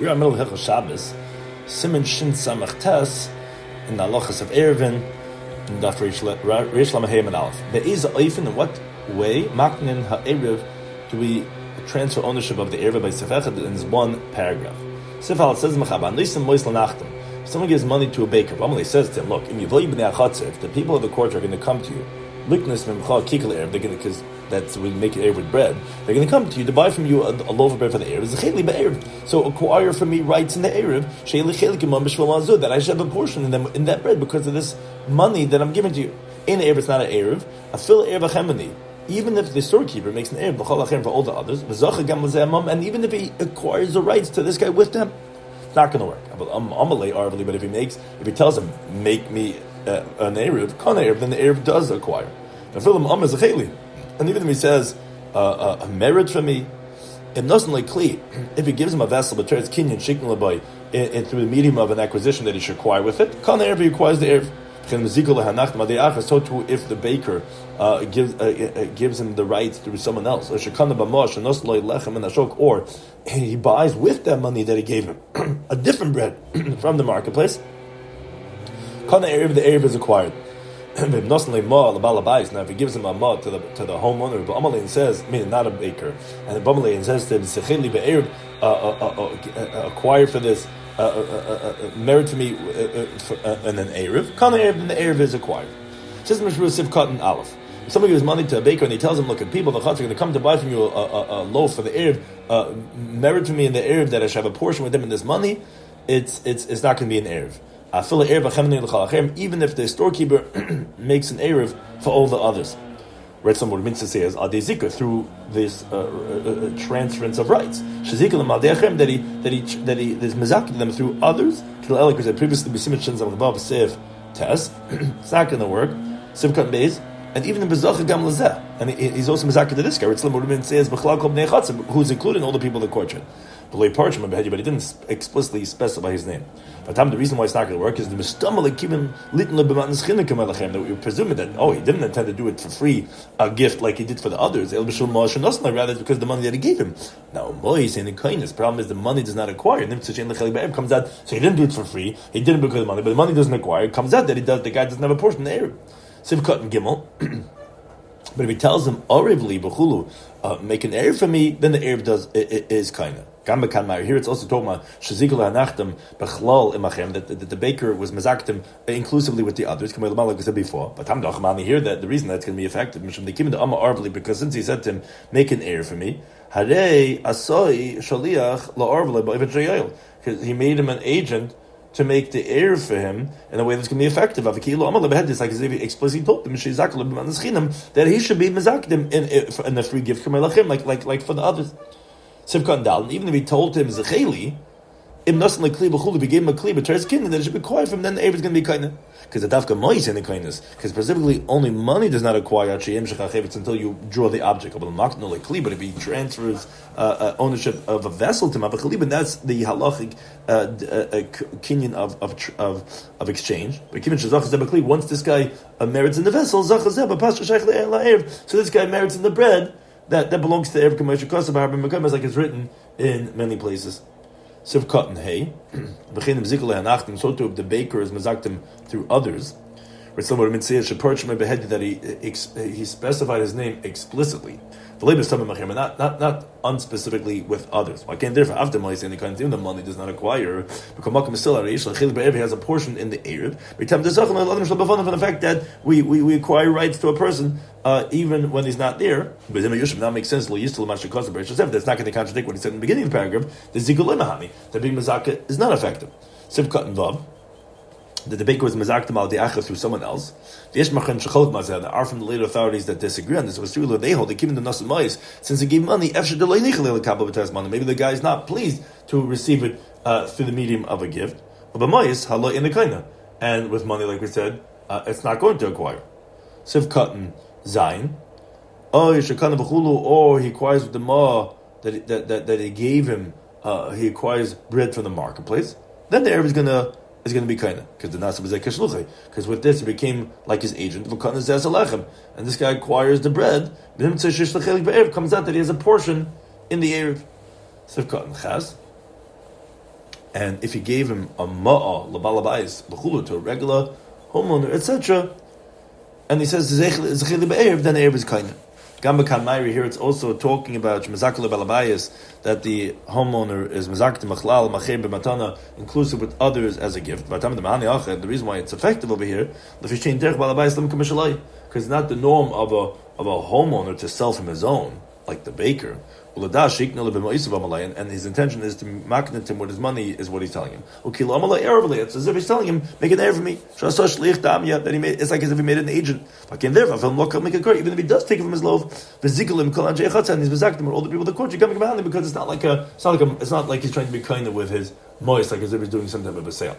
We are in the middle of Hilchos Shabbos, Siman Shin Samach Tes, in the halachas of Erevin, in Daf Reish Lamed Hey and Aleph. There is a oifen, in what way, Maknin HaErev, do we transfer ownership of the Erev by Sefechad in this one paragraph. Sefal says, if someone gives money to a baker, Ramalei says to him, look, if the people of the court are going to come to you, they're going to, because that's we make it Erev with bread, they're going to come to you to buy from you a loaf of bread for the Erev. So acquire from me rights in the Erev, that I should have a portion in that bread because of this money that I'm giving to you. In Erev, it's not an Erev. I fill Erev Achemani. Even if the storekeeper makes an Erev for all the others, and even if he acquires the rights to this guy with them, it's not going to work. But if he tells him, make me an Erev, then the Erev does acquire. And even if he says, a merit for me, it doesn't like Kli. If he gives him a vessel, but turns Kinyan Shikn Labai through the medium of an acquisition that he should acquire with it, Kana Erev, he acquires the Erev. So too, if the baker gives him the rights through someone else, or he buys with that money that he gave him a different bread from the marketplace, the Erev is acquired. Now, if he gives him a ma to the homeowner, but Amalei says, meaning not a baker, and the Amalei says to him, acquire for this. Merit to me and an Erev. Kana Erev, and the Erev is acquired. Says Mishru Sivkat and Aleph. If somebody gives money to a baker and he tells him, look, if people in the Chatz are going to come to buy from you a loaf for the Erev, merit to me in the Erev that I should have a portion with them in this money, it's not going to be an Erev. Even if the storekeeper makes an Erev for all the others. Right, some what Mitzvah says, Adezika, through this transference of rights. That he is mezaked them through others. Because I previously besimitchens of above Sev Test. It's not going to work. Sivkat Beis, and even the Bezach Gam Lazeh. And he's also mezaked to this guy. Right, some what says, who's including all the people of the court. But he didn't explicitly specify his name. But the reason why it's not going to work is the that we presume that he didn't intend to do it for free, a gift like he did for the others. Rather, it's because the money that he gave him. Now, Mois in the kindness, problem is the money does not acquire. Comes out, so he didn't do it for free. He did it because of the money, but the money doesn't acquire. It comes out that the guy doesn't have a portion in the Erev. Sivkat and Gimel. But if he tells him, Orevli b'chulu, make an Erev for me, then the Erev is kind of. Here it's also talking about that the baker was mezaktim inclusively with the others, like we said before. But here that the reason that's going to be effective because since he said to him, make an Erev for me, because he made him an agent to make the Erev for him in a way that's going to be effective. Like he explicitly told him that he should be mezaktim in a free gift like for the others. Sivkan Dal, even if he told him Zecheli, if he gave him a kli, but turns kin, then it should be quiet from then the Erev is going to be kindness. Because the dafka mois in the kindness. Because specifically, only money does not acquire until you draw the object. But if he transfers ownership of a vessel to Mavachali, that's the halachic kinyan of exchange. But once this guy merits in the vessel, so this guy merits in the bread. That belongs to Erev Kamesha Kosav like it's written in many places. Sivkat and Hay. So too if the baker is mezaktim through others. That he specified his name explicitly. Not unspecifically with others. I can't therefore after money saying the money does not acquire. He has a portion in the Erev. From the fact that we acquire rights to a person even when he's not there. But that makes sense. That's not going to contradict what he said in the beginning of the paragraph. The Zikulimahani, that being Mazaka is not effective. Sivkat and Vav. That the baker was mezaktim al diacha through someone else. There are from the later authorities that disagree on this. It was true they hold they give him the nasan mais since he gave money. Maybe the guy is not pleased to receive it through the medium of a gift. But mais hala in the kaina, and with money, like we said, it's not going to acquire. Sivkat and zayin. Or he acquires with the ma that he gave him. He acquires bread from the marketplace. Then the Erev is going to be kind of because the nasa was like kashluchay. Because with this, he became like his agent. And this guy acquires the bread. Comes out that he has a portion in the Erev. Sivkat and chaz. and if he gave him a ma'a l'balabais l'chulu to a regular homeowner, etc., and he says zecheli be'erev, then erev is kaina. Gamba Kanmairi here, it's also talking about Mezakah Balabayas, that the homeowner is Mezakah Machlal, Macher B'matana, inclusive with others as a gift. But the reason why it's effective over here, because it's not the norm of a homeowner to sell from his own, like the baker. And his intention is to maknit him with his money, is what he's telling him. It's as if he's telling him, make an air for me. That he made, it's like as if he made an agent. Even if he does take it from his loaf, and he's bezaktim with all the people of the court, you're coming behind him because it's not like he's trying to be kind with his moist, like as if he's doing some type of a sale.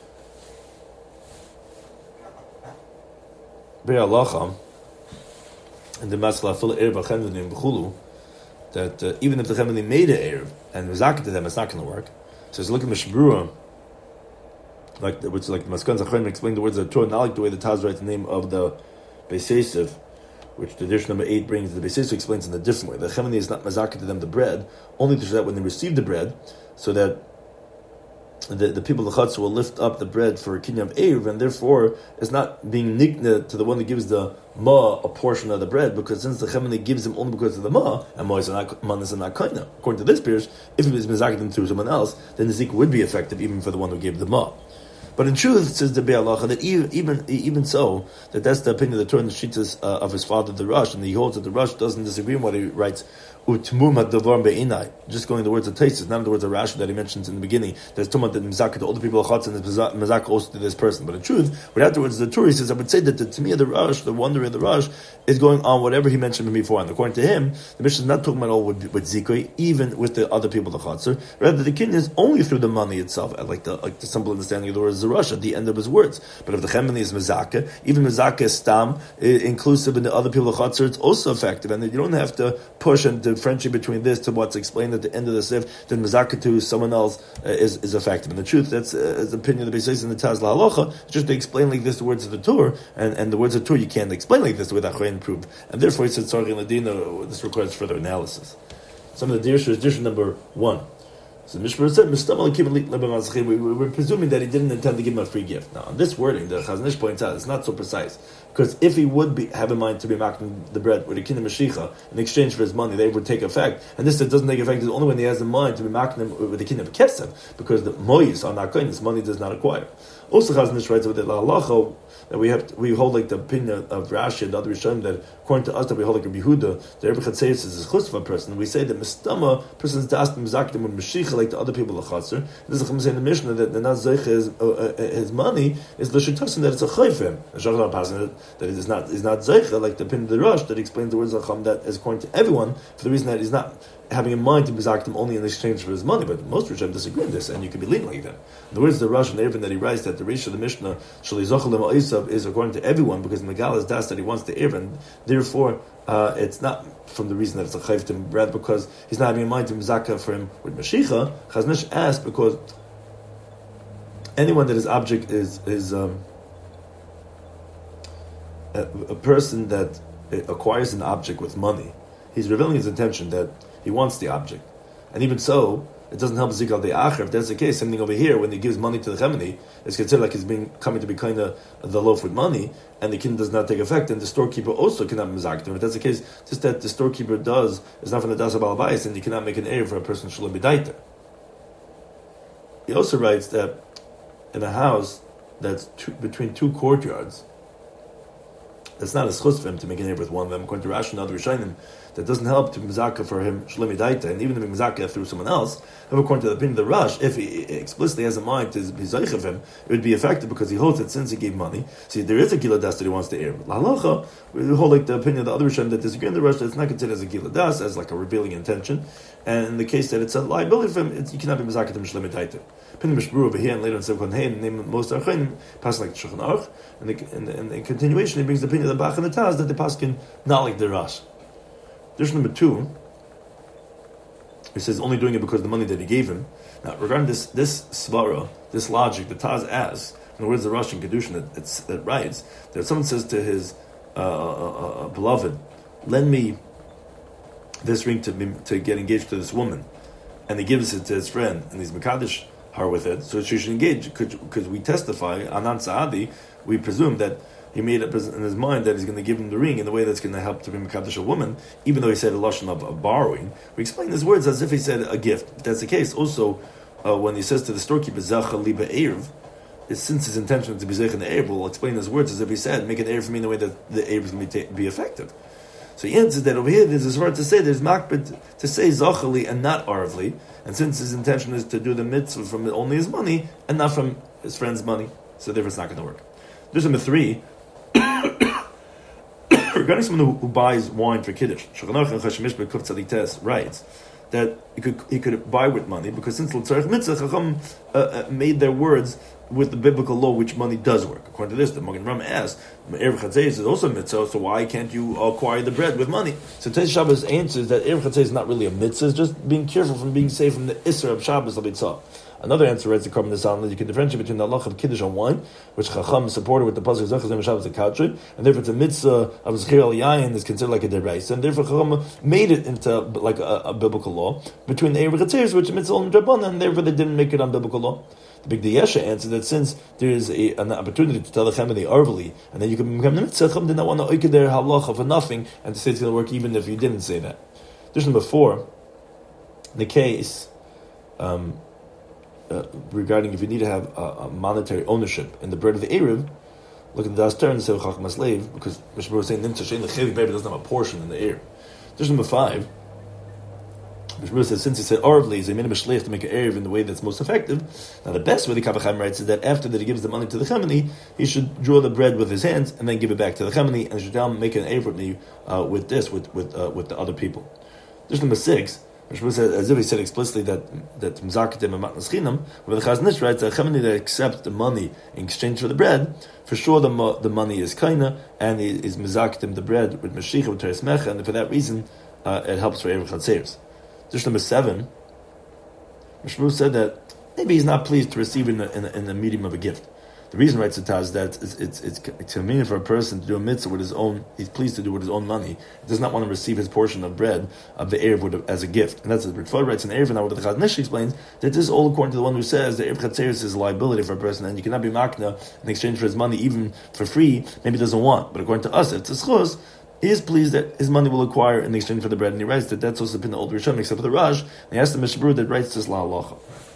And the masla full of b'chulu, that even if the Chemini made an Erev and Mizakah to them, it's not going to work. So look at Mishbrua, which like Maskan Zachrim explained the words of the Torah, not like the way the Taz writes the name of the Beis Yosef, which the dish number 8 brings. The Beis Yosef explains in a different way. The Chemini is not Mizakah to them the bread, only to show that when they receive the bread, so that the people of the Chatzah will lift up the bread for a kinyan of Erev, and therefore it's not being nikna to the one that gives the ma a portion of the bread, because since the Chemini gives him only because of the ma, and ma is not kaina. According to this Pirush, if it was mizakah through someone else, then the zik would be effective even for the one who gave the ma. But in truth, says the Be'alacha, that even so, that's the opinion of the Torah and the Shittas of his father, the Rosh, and he holds that the Rosh doesn't disagree in what he writes, just going the words of Taisus, not the words of Rashi that he mentions in the beginning. There's Tumah that Mizakah to all the people of Chatz and Mizakah also to this person. But in truth, but afterwards the Torah, he says, I would say that the Tamiyah the Rosh, the wonder of the Rosh, is going on whatever he mentioned before. And according to him, the Mishnah is not talking about all with Zikri, even with the other people of the Chatz. Rather, the king is only through the money itself, like the simple understanding of the words of the Rosh at the end of his words. But if the Chemini is Mizakah, even Mizakah is Stam, inclusive in the other people of the Chatz, it's also effective. And you don't have to push and differentiate between this to what's explained at the end of the Sif, then Mizakah to someone else is effective. And the truth, that's the opinion of the Beis in the Taz Halacha, just to explain like this the words of the Torah, and the words of the Torah you can't explain like this the way that Achrein proved. And therefore he said, Tzarech Ladina, this requires further analysis. Some of the Dirshu is Dirshu number 1. So Mishmar said, we're presuming that he didn't intend to give him a free gift. Now, on this wording, the Chazon Ish points out, it's not so precise. Because if he would have in mind to be making the bread with a kinyan Mashiach in exchange for his money, they would take effect. And this doesn't take effect is only when he has in mind to be making them with a kinyan of Kesef, because the moyis are not going, this money does not acquire. Also, Chazon Ish writes with the halacha that we hold like the opinion of Rashi and the other Rishonim that according to us that we hold like Rabbi Yehuda, the Rebbe Chatzayis is a chusva person. We say that Mistama person's dastim mizaktim with Mashiach like the other people of Chatzar. This is a say in the Mishnah that the Nazayich his money is the Shitasim that it's a chayv for him. That it is not Zaycha like the opinion of the Rosh that explains the words of Chacham that is according to everyone for the reason that he's not having in mind to mizak him only in exchange for his money, but most Rishonim disagree on this, and you can be leaning like that. In the words of the Rosh and Erevin that he writes that the Rish of the Mishnah Shali Zochel Isav is according to everyone because Megal is das that he wants to Erevin. Therefore, it's not from the reason that it's a chayv to him, rather because he's not having in mind to mizaka for him with Mashiach. Chazon Ish asked because anyone that his object is a person that acquires an object with money, he's revealing his intention that he wants the object. And even so, it doesn't help Zikal the Acher. If that's the case, something over here, when he gives money to the Chemini, it's considered like he's coming to be kind of the loaf with money, and the king does not take effect, and the storekeeper also cannot mizak him. If that's the case, just that the storekeeper is not from the Das Balabais, and you cannot make an error for a person Shalom B'daita. He also writes that in a house that's between two courtyards, that's not a schus for him to make an error with one of them. According to Rashi and other Rishonim, that doesn't help to mizaka for him shlomi daita, and even to be mizaka through someone else. However, according to the opinion of the Rosh, if he explicitly has a mind to be zaych of him, it would be effective because he holds that since he gave money, see there is a giladas that he wants to err. Lahalacha, we hold like the opinion of the other Rishonim that disagree in the Rosh that it's not considered as a giladas, as like a revealing intention, and in the case that it's a liability for him, you cannot be mizaka to him shlomi daita. Opinion Mishbru over here and later in Sevkon Hey, name most Archenim, pass like Shulchan Aruch, and in continuation he brings the opinion of the Bach and the Taz that the Paskin not like the Rosh. Dish number 2, he says only doing it because of the money that he gave him. Now, regarding this svara, this logic, the Taz asks, in the words of the Rosh in Kedushin that writes, that someone says to his beloved, lend me this ring to get engaged to this woman, and he gives it to his friend, and he's Mekadosh her with it, so she should engage, because we testify, Anan Sa'adi, we presume that he made up in his mind that he's going to give him the ring in a way that's going to help to be Mekadosh a woman, even though he said a lashon of borrowing. We explain his words as if he said a gift. If that's the case, also, when he says to the storekeeper, Zacha Liba Erev, since his intention is to be Zech in the Erev, we'll explain his words as if he said, make an Erev for me in a way that the Erev is going to be effective. So he answers that over here, there's this word to say, there's makbid to say Zachali and not Arvli, and since his intention is to do the mitzvah from only his money, and not from his friend's money, so therefore it's not going to work. There's number 3, regarding someone who buys wine for Kiddush, writes that he could buy with money, because since L'Tzarech Mitzvah, Chacham made their words with the biblical law, which money does work. According to this, the Magen Ram asks, Erev Chatzei is also a mitzvah, so why can't you acquire the bread with money? So Teish Shabbos answers that Erev Chatzei is not really a mitzvah, it's just being careful from being safe from the Isser of Shabbos L'Bitzah. Another answer writes the Karban Nisan that you can differentiate between the halach of Kiddush on wine, which Chacham supported with the pasuk Zechus Zem Shabbos Akatri, and therefore it's a mitzvah of Zechir al Yayin is considered like a deraisa, and therefore Chacham made it into like a biblical law between the Erev Chatzei, which is mitzvah on Drabanan, and therefore they didn't make it on biblical law. The Big Yesha answered that since there is an opportunity to tell the Chemini arvali, and then you can become the mitzvah, Chacham did not want to oiked their halacha for nothing, and to say it's going to work even if you didn't say that. There's number 4, the case. Regarding if you need to have a monetary ownership in the bread of the Erev, look at the Das Ter and say Chacham slave, because Mishnah was saying Nimtza Shein the Chevik baby doesn't have a portion in the Erev. There's number 5. Mishnah says since he said Arvli, he made him a slave to make an Erev in the way that's most effective. Now the best way the Kaf HaChaim writes is that after that he gives the money to the Chemini, he should draw the bread with his hands and then give it back to the Chemini, and should now make an Erev with me with the other people. There's number 6. Mishmur says, as if he said explicitly that Mzaketim and Matnas Chinam, where the Chazon Ish writes that Chemini that accepts the money in exchange for the bread, for sure the money is kaina, and he is Mzaketim the bread with Mashiach, with Teres Mecha, and for that reason, it helps for Erev Chatzeiros. Just number 7, Mishmur said that maybe he's not pleased to receive in the medium of a gift. The reason, writes the Taz, is that it's convenient for a person to do a mitzvah with his own, he's pleased to do with his own money. He does not want to receive his portion of bread of the Erev as a gift. And that's what Ritva writes in Erev, and what the Chazon Ish explains, that this is all according to the one who says that Erev Chatzeris is a liability for a person, and you cannot be makna in exchange for his money, even for free, maybe he doesn't want. But according to us, if it's a schus, he is pleased that his money will acquire in exchange for the bread, and he writes that that's also been the old Rishon, except for the Raj, and he asked the Mishabur that writes this la halacha.